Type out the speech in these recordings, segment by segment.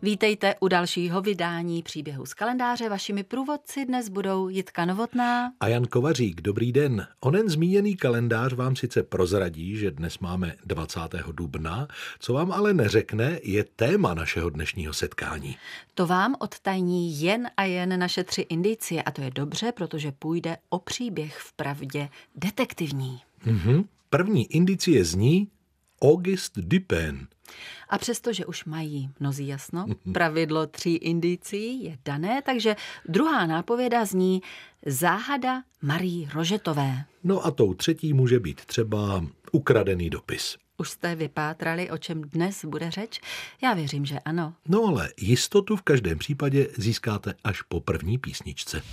Vítejte u dalšího vydání Příběhů z kalendáře. Vašimi průvodci dnes budou Jitka Novotná a Jan Kovařík. Dobrý den. Onen zmíněný kalendář vám sice prozradí, že dnes máme 20. dubna, co vám ale neřekne, je téma našeho dnešního setkání. To vám odtajní jen a jen naše 3 indicie a to je dobře, protože půjde o příběh vpravdě detektivní. První indicie zní Auguste Dupin. A přestože už mají mnozí jasno, pravidlo 3 indicií je dané, takže druhá nápověda zní Záhada Marie Rožetové. No a tou třetí může být třeba ukradený dopis. Už jste vypátrali, o čem dnes bude řeč? Já věřím, že ano. No ale jistotu v každém případě získáte až po první písničce.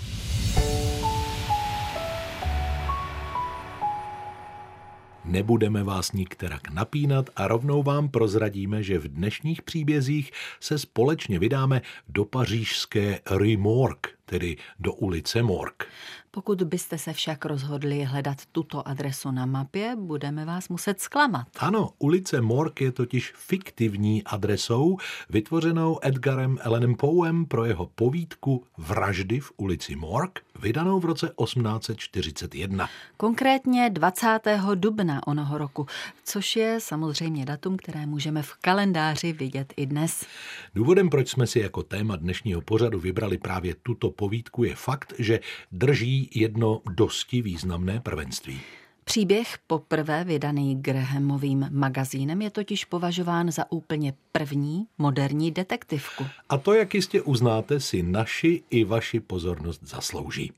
Nebudeme vás nikterak napínat a rovnou vám prozradíme, že v dnešních příbězích se společně vydáme do pařížské Rue Morgue, tedy do ulice Morgue. Pokud byste se však rozhodli hledat tuto adresu na mapě, budeme vás muset zklamat. Ano, ulice Morgue je totiž fiktivní adresou, vytvořenou Edgarem Allanem Poem pro jeho povídku Vraždy v ulici Morgue, vydanou v roce 1841. Konkrétně 20. dubna onoho roku, což je samozřejmě datum, které můžeme v kalendáři vidět i dnes. Důvodem, proč jsme si jako téma dnešního pořadu vybrali právě tuto povídku, je fakt, že drží jedno dosti významné prvenství. Příběh poprvé vydaný Grahamovým magazínem je totiž považován za úplně první moderní detektivku. A to, jak jistě uznáte, si naši i vaši pozornost zaslouží.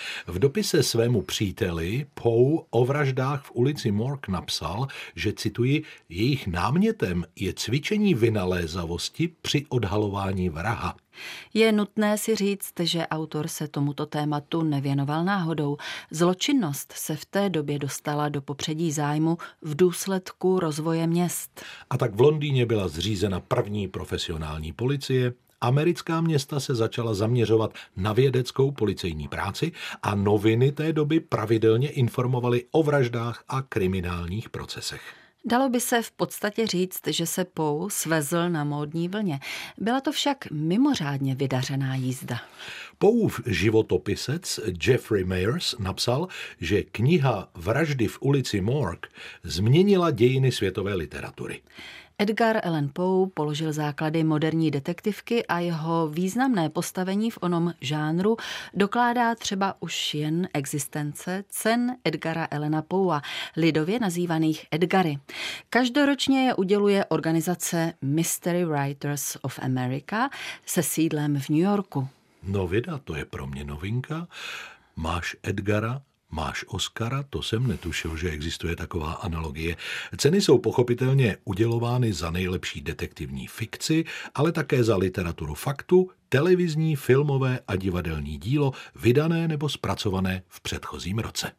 V dopise svému příteli Poe o vraždách v ulici Morgue napsal, že, cituji, jejich námětem je cvičení vynalézavosti při odhalování vraha. Je nutné si říct, že autor se tomuto tématu nevěnoval náhodou. Zločinnost se v té době dostala do popředí zájmu v důsledku rozvoje měst. A tak v Londýně byla zřízena první profesionální policie, americká města se začala zaměřovat na vědeckou policejní práci a noviny té doby pravidelně informovaly o vraždách a kriminálních procesech. Dalo by se v podstatě říct, že se Poe svezl na módní vlně. Byla to však mimořádně vydařená jízda. Poeův životopisec Jeffrey Mayers napsal, že kniha Vraždy v ulici Morgue změnila dějiny světové literatury. Edgar Allan Poe položil základy moderní detektivky a jeho významné postavení v onom žánru dokládá třeba už jen existence cen Edgara Allana Poea, lidově nazývaných Edgary. Každoročně je uděluje organizace Mystery Writers of America se sídlem v New Yorku. No vida, to je pro mě novinka. Máš Edgara, máš Oscara, to jsem netušil, že existuje taková analogie. Ceny jsou pochopitelně udělovány za nejlepší detektivní fikci, ale také za literaturu faktu, televizní, filmové a divadelní dílo, vydané nebo zpracované v předchozím roce.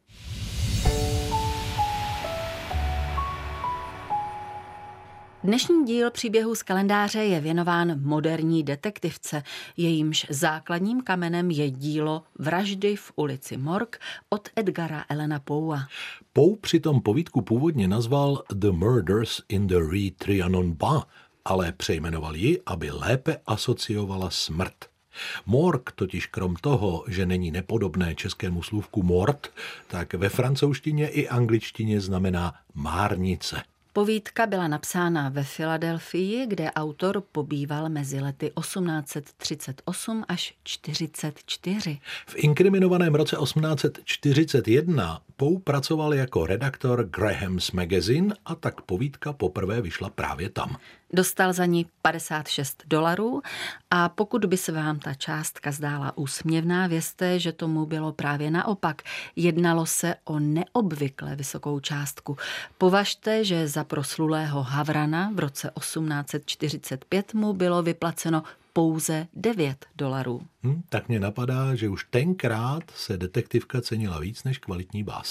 Dnešní díl Příběhů z kalendáře je věnován moderní detektivce. Jejímž základním kamenem je dílo Vraždy v ulici Morgue od Edgara Allana Poea. Poe přitom povídku původně nazval The Murders in the Rue Trianon-Bas, ale přejmenoval ji, aby lépe asociovala smrt. Morgue totiž krom toho, že není nepodobné českému slůvku mort, tak ve francouzštině i angličtině znamená márnice. Povídka byla napsána ve Filadelfii, kde autor pobýval mezi lety 1838 až 44. V inkriminovaném roce 1841 Poe pracoval jako redaktor Graham's Magazine a tak povídka poprvé vyšla právě tam. Dostal za ní $56 a pokud by se vám ta částka zdála úsměvná, vězte, že tomu bylo právě naopak. Jednalo se o neobvykle vysokou částku. Považte, že za proslulého Havrana v roce 1845 mu bylo vyplaceno pouze $9. Tak mě napadá, že už tenkrát se detektivka cenila víc než kvalitní báseň.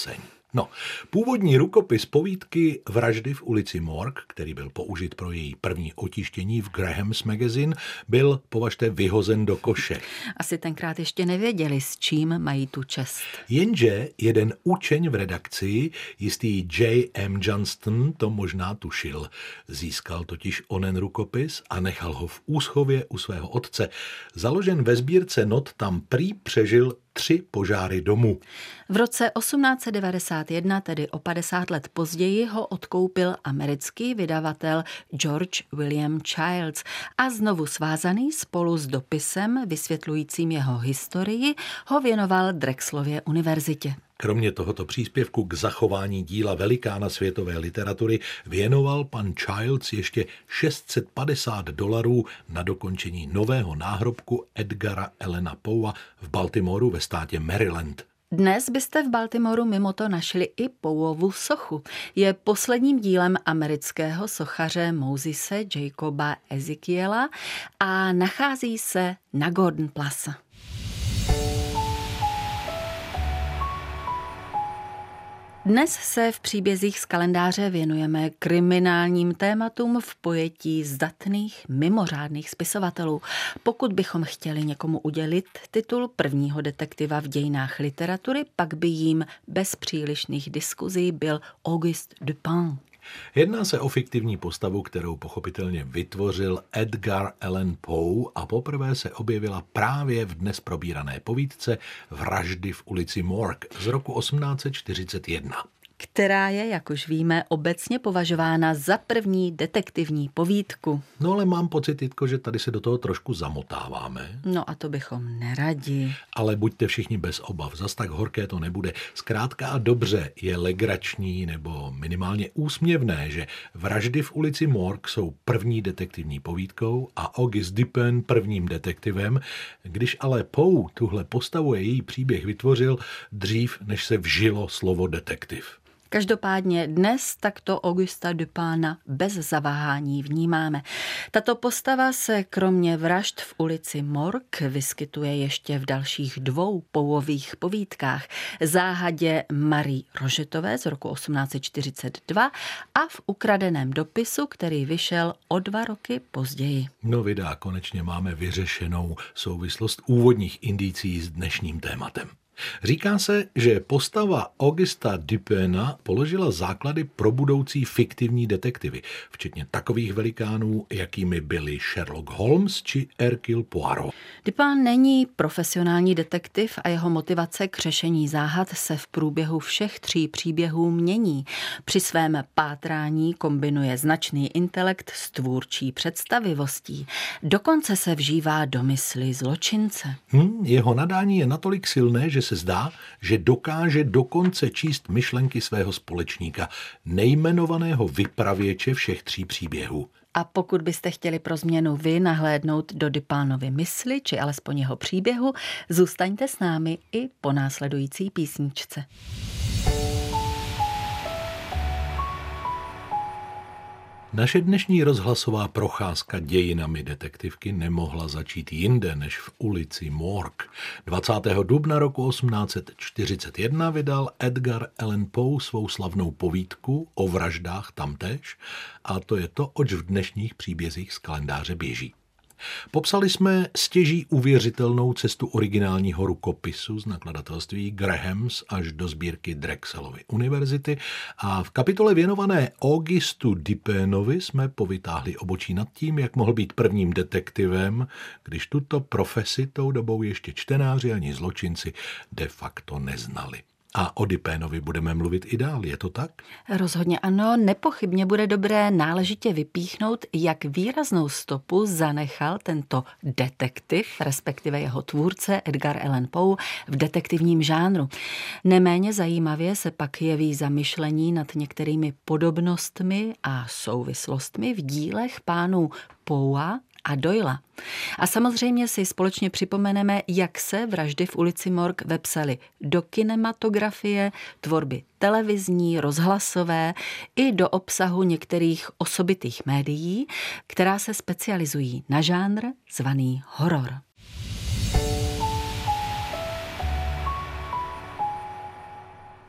No, původní rukopis povídky Vraždy v ulici Morgue, který byl použit pro její první otištění v Graham's Magazine, byl, považte, vyhozen do koše. Asi tenkrát ještě nevěděli, s čím mají tu čest. Jenže jeden učeň v redakci, jistý J.M. Johnston, to možná tušil. Získal totiž onen rukopis a nechal ho v úschově u svého otce. Založen ve sbírce not tam prý přežil 3 požáry domu. V roce 1891, tedy o 50 let později, ho odkoupil americký vydavatel George William Childs a znovu svázaný spolu s dopisem vysvětlujícím jeho historii ho věnoval Drexlově univerzitě. Kromě tohoto příspěvku k zachování díla velikána světové literatury věnoval pan Childs ještě $650 na dokončení nového náhrobku Edgara Allena Poea v Baltimoru ve státě Maryland. Dnes byste v Baltimoru mimo to našli i Poeovu sochu. Je posledním dílem amerického sochaře Mosese Jacoba Ezekiela a nachází se na Gordon Place. Dnes se v příbězích z kalendáře věnujeme kriminálním tématům v pojetí zdatných, mimořádných spisovatelů. Pokud bychom chtěli někomu udělit titul prvního detektiva v dějinách literatury, pak by jím bez přílišných diskuzí byl Auguste Dupin. Jedná se o fiktivní postavu, kterou pochopitelně vytvořil Edgar Allan Poe a poprvé se objevila právě v dnes probírané povídce Vraždy v ulici Morgue z roku 1841. Která je, jak už víme, obecně považována za první detektivní povídku. No ale mám pocit, Jitko, že tady se do toho trošku zamotáváme. No a to bychom neradi. Ale buďte všichni bez obav, zas tak horké to nebude. Zkrátka a dobře je legrační nebo minimálně úsměvné, že Vraždy v ulici Morgue jsou první detektivní povídkou a Auguste Dupin prvním detektivem, když ale Poe tuhle postavu a její příběh vytvořil dřív, než se vžilo slovo detektiv. Každopádně dnes takto Augusta Dupina bez zaváhání vnímáme. Tato postava se kromě Vražd v ulici Morgue vyskytuje ještě v dalších 2 Poeových povídkách. Záhadě Marie Rogetové z roku 1842 a v Ukradeném dopisu, který vyšel o 2 roky později. No vydá, konečně máme vyřešenou souvislost úvodních indicí s dnešním tématem. Říká se, že postava Augusta Dupina položila základy pro budoucí fiktivní detektivy, včetně takových velikánů, jakými byli Sherlock Holmes či Hercule Poirot. Dupin není profesionální detektiv a jeho motivace k řešení záhad se v průběhu všech 3 příběhů mění. Při svém pátrání kombinuje značný intelekt s tvůrčí představivostí. Dokonce se vžívá do mysli zločince. Jeho nadání je natolik silné, že se zdá, že dokáže dokonce číst myšlenky svého společníka, nejmenovaného vypravěče všech 3 příběhů. A pokud byste chtěli pro změnu vy nahlédnout do Dupinovy mysli, či alespoň jeho příběhu, zůstaňte s námi i po následující písničce. Naše dnešní rozhlasová procházka dějinami detektivky nemohla začít jinde než v ulici Morgue. 20. dubna roku 1841 vydal Edgar Allan Poe svou slavnou povídku o vraždách tamtéž a to je to, oč v dnešních příbězích z kalendáře běží. Popsali jsme stěží uvěřitelnou cestu originálního rukopisu z nakladatelství Graham's až do sbírky Drexlovy univerzity a v kapitole věnované Augustu Dupinovi jsme povytáhli obočí nad tím, jak mohl být prvním detektivem, když tuto profesi tou dobou ještě čtenáři ani zločinci de facto neznali. A o Dupinovi budeme mluvit i dál, je to tak? Rozhodně ano, nepochybně bude dobré náležitě vypíchnout, jak výraznou stopu zanechal tento detektiv, respektive jeho tvůrce Edgar Allan Poe v detektivním žánru. Neméně zajímavě se pak jeví zamyšlení nad některými podobnostmi a souvislostmi v dílech pánů Poea a Doylea. A samozřejmě si společně připomeneme, jak se Vraždy v ulici Morgue vepsaly do kinematografie, tvorby televizní, rozhlasové i do obsahu některých osobitých médií, která se specializují na žánr zvaný horor.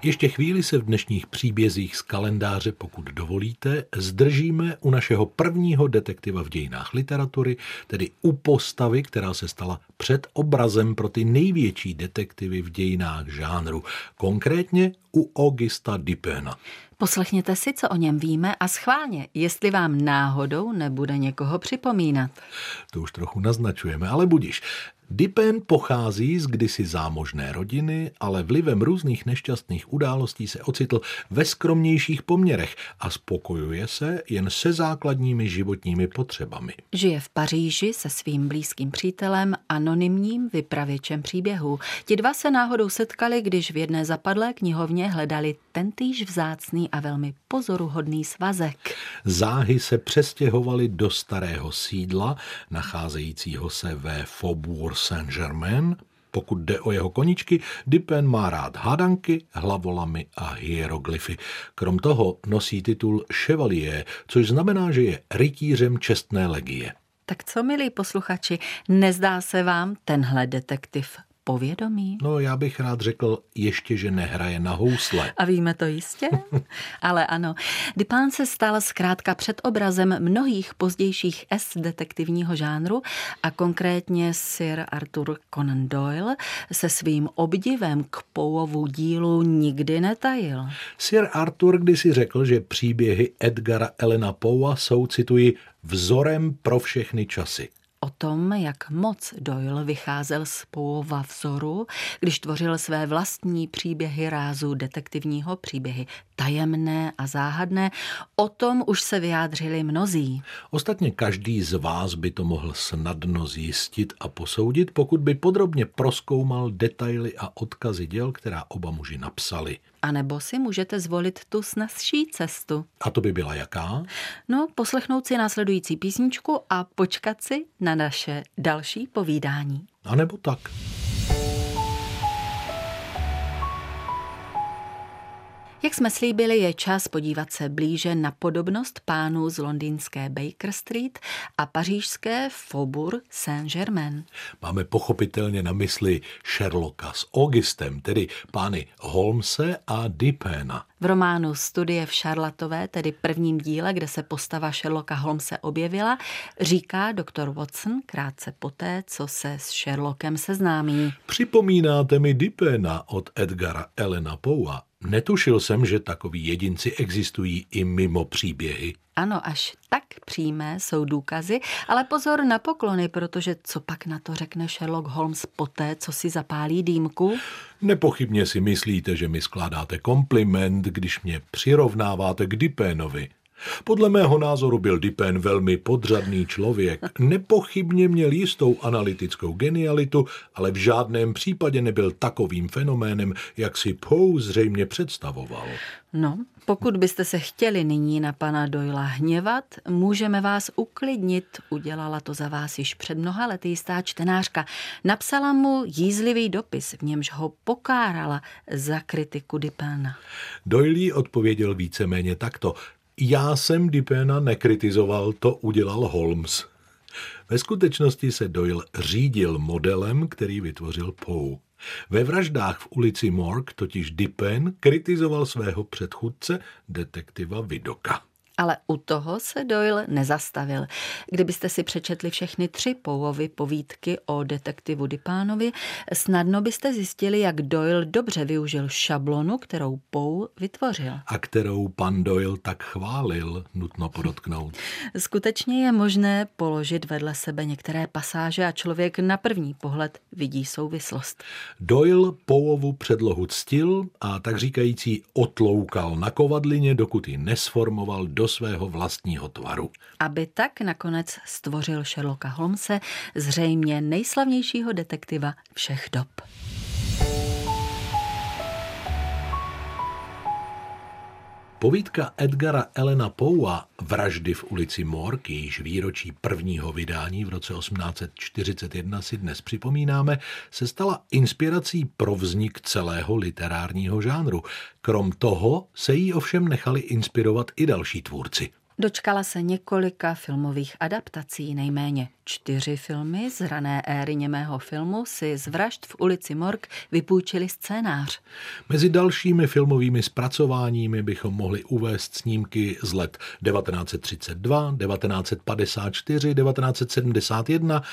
Ještě chvíli se v dnešních příbězích z kalendáře, pokud dovolíte, zdržíme u našeho prvního detektiva v dějinách literatury, tedy u postavy, která se stala předobrazem pro ty největší detektivy v dějinách žánru, konkrétně u Augusta Dupina. Poslechněte si, co o něm víme a schválně, jestli vám náhodou nebude někoho připomínat. To už trochu naznačujeme, ale budiš. Dupin pochází z kdysi zámožné rodiny, ale vlivem různých nešťastných událostí se ocitl ve skromnějších poměrech a spokojuje se jen se základními životními potřebami. Žije v Paříži se svým blízkým přítelem, anonymním vypravěčem příběhů. Ti dva se náhodou setkali, když v jedné zapadlé knihovně hledali tentýž vzácný a velmi pozoruhodný svazek. Záhy se přestěhovali do starého sídla, nacházejícího se ve Faubourg Saint-Germain. Pokud jde o jeho koníčky, Dupin má rád hádanky, hlavolamy a hieroglyfy. Krom toho nosí titul Chevalier, což znamená, že je rytířem čestné legie. Tak co, milí posluchači, nezdá se vám tenhle detektiv povědomí? No, já bych rád řekl ještě, že nehraje na housle. A víme to jistě? Ale ano, Dupin se stal zkrátka předobrazem mnohých pozdějších detektivního žánru a konkrétně Sir Arthur Conan Doyle se svým obdivem k Poeovu dílu nikdy netajil. Sir Arthur kdysi řekl, že příběhy Edgara Allana Poea jsou, cituji, vzorem pro všechny časy. O tom, jak moc Doyle vycházel z Poeova vzoru, když tvořil své vlastní příběhy rázu detektivního, příběhy tajemné a záhadné, o tom už se vyjádřili mnozí. Ostatně každý z vás by to mohl snadno zjistit a posoudit, pokud by podrobně prozkoumal detaily a odkazy děl, která oba muži napsali. A nebo si můžete zvolit tu snazší cestu. A to by byla jaká? No, poslechnout si následující písničku a počkat si na naše další povídání. A nebo tak. Jak jsme slíbili, je čas podívat se blíže na podobnost pánů z londýnské Baker Street a pařížské Faubourg Saint-Germain. Máme pochopitelně na mysli Sherlocka s Augustem, tedy pány Holmese a Dupina. V románu Studie v Šarlatové, tedy prvním díle, kde se postava Sherlocka Holmese objevila, říká doktor Watson krátce poté, co se s Sherlockem seznámí. Připomínáte mi Dupina od Edgara Allana Poea. Netušil jsem, že takoví jedinci existují i mimo příběhy. Ano, až tak přímé jsou důkazy, ale pozor na poklony, protože co pak na to řekne Sherlock Holmes poté, co si zapálí dýmku? Nepochybně si myslíte, že mi skládáte kompliment, když mě přirovnáváte k Dupinovi. Podle mého názoru byl Dupin velmi podřadný člověk. Nepochybně měl jistou analytickou genialitu, ale v žádném případě nebyl takovým fenoménem, jak si Poe zřejmě představoval. No, pokud byste se chtěli nyní na pana Doyla hněvat, můžeme vás uklidnit. Udělala to za vás již před mnoha lety jistá čtenářka. Napsala mu jízlivý dopis, v němž ho pokárala za kritiku Dupina. Doyle odpověděl víceméně takto. Já jsem Dupina nekritizoval, to udělal Holmes. Ve skutečnosti se Doyle řídil modelem, který vytvořil Poe. Ve vraždách v ulici Morgue totiž Dupin kritizoval svého předchůdce, detektiva Vidoka. Ale u toho se Doyle nezastavil. Kdybyste si přečetli všechny 3 Poeovy povídky o detektivu Dupinovi, snadno byste zjistili, jak Doyle dobře využil šablonu, kterou Poe vytvořil. A kterou pan Doyle tak chválil, nutno podotknout. Skutečně je možné položit vedle sebe některé pasáže a člověk na první pohled vidí souvislost. Doyle Poeovu předlohu ctil a tak říkající otloukal na kovadlině, dokud ji nesformoval do svého vlastního tvaru. Aby tak nakonec stvořil Sherlocka Holmese, zřejmě nejslavnějšího detektiva všech dob. Povídka Edgara Allana Poea Vraždy v ulici Morgue, jejíž výročí prvního vydání v roce 1841 si dnes připomínáme, se stala inspirací pro vznik celého literárního žánru. Krom toho se jí ovšem nechali inspirovat i další tvůrci. Dočkala se několika filmových adaptací, nejméně 4 filmy z rané éry němého filmu si z Vražd v ulici Morgue vypůjčili scénář. Mezi dalšími filmovými zpracováními bychom mohli uvést snímky z let 1932, 1954, 1971,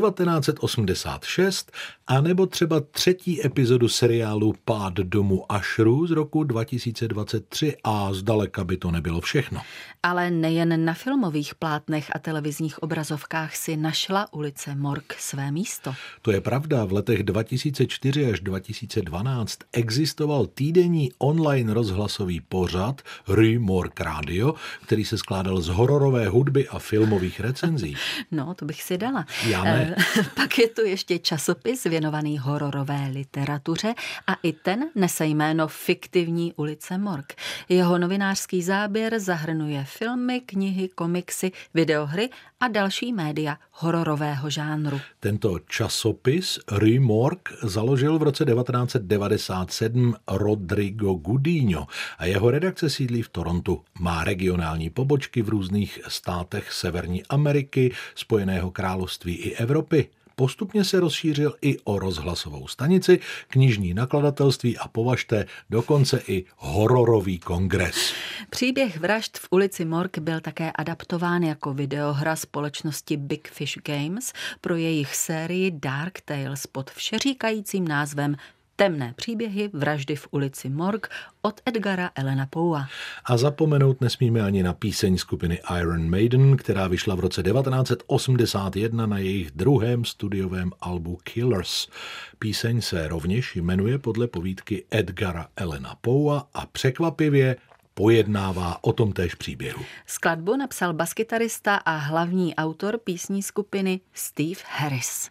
1986 a nebo třeba 3. epizodu seriálu Pád domu Usherů z roku 2023 a zdaleka by to nebylo všechno. Ale nejen na filmových plátnech a televizních obrazovkách si našla ulice Morgue své místo. To je pravda, v letech 2004 až 2012 existoval týdenní online rozhlasový pořad Rue Morgue Radio, který se skládal z hororové hudby a filmových recenzí. No, to bych si dala. Já ne. Pak je tu ještě časopis věnovaný hororové literatuře a i ten nese jméno Fiktivní ulice Morgue. Jeho novinářský záběr zahrnuje filmy, knihy, komiksy, videohry a další média hororového žánru. Tento časopis Rue Morgue založil v roce 1997 Rodrigo Gudiño a jeho redakce sídlí v Torontu. Má regionální pobočky v různých státech Severní Ameriky, Spojeného království i Evropy. Postupně se rozšířil i o rozhlasovou stanici, knižní nakladatelství a považte dokonce i hororový kongres. Příběh Vražd v ulici Morgue byl také adaptován jako videohra společnosti Big Fish Games pro jejich sérii Dark Tales pod všeříkajícím názvem Temné příběhy vraždy v ulici Morgue od Edgara Allana Poea. A zapomenout nesmíme ani na píseň skupiny Iron Maiden, která vyšla v roce 1981 na jejich druhém studiovém albu Killers. Píseň se rovněž jmenuje podle povídky Edgara Allana Poea a překvapivě pojednává o tomtéž příběhu. Skladbu napsal baskytarista a hlavní autor písní skupiny Steve Harris.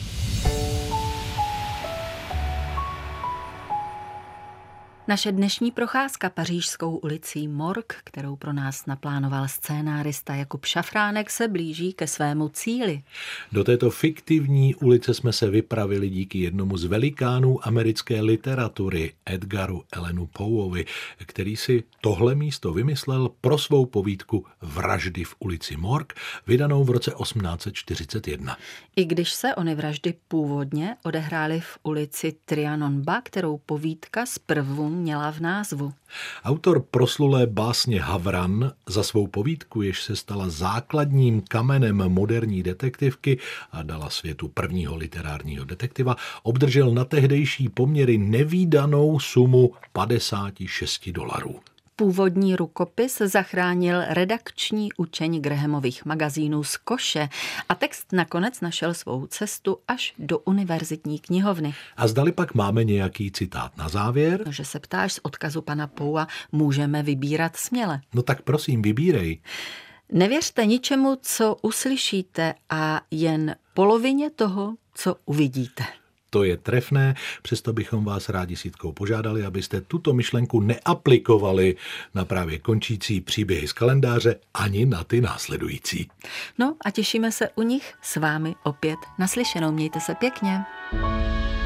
Naše dnešní procházka Pařížskou ulicí Morgue, kterou pro nás naplánoval scénárista Jakub Šafránek, se blíží ke svému cíli. Do této fiktivní ulice jsme se vypravili díky jednomu z velikánů americké literatury, Edgaru Allanu Poeovi, který si tohle místo vymyslel pro svou povídku Vraždy v ulici Morgue, vydanou v roce 1841. I když se ony vraždy původně odehrály v ulici Trianonba, kterou povídka zprvu měla v názvu. Autor proslulé básně Havran za svou povídku, jež se stala základním kamenem moderní detektivky a dala světu prvního literárního detektiva, obdržel na tehdejší poměry nevídanou sumu $56. Původní rukopis zachránil redakční učeň Grahamových magazínů z koše a text nakonec našel svou cestu až do univerzitní knihovny. A zdali pak máme nějaký citát na závěr? No, že se ptáš, z odkazu pana Poea můžeme vybírat směle. No tak prosím, vybírej. Nevěřte ničemu, co uslyšíte a jen polovině toho, co uvidíte. To je trefné, přesto bychom vás rádi s Jitkou požádali, abyste tuto myšlenku neaplikovali na právě končící příběhy z kalendáře ani na ty následující. No a těšíme se u nich s vámi opět naslyšenou. Mějte se pěkně.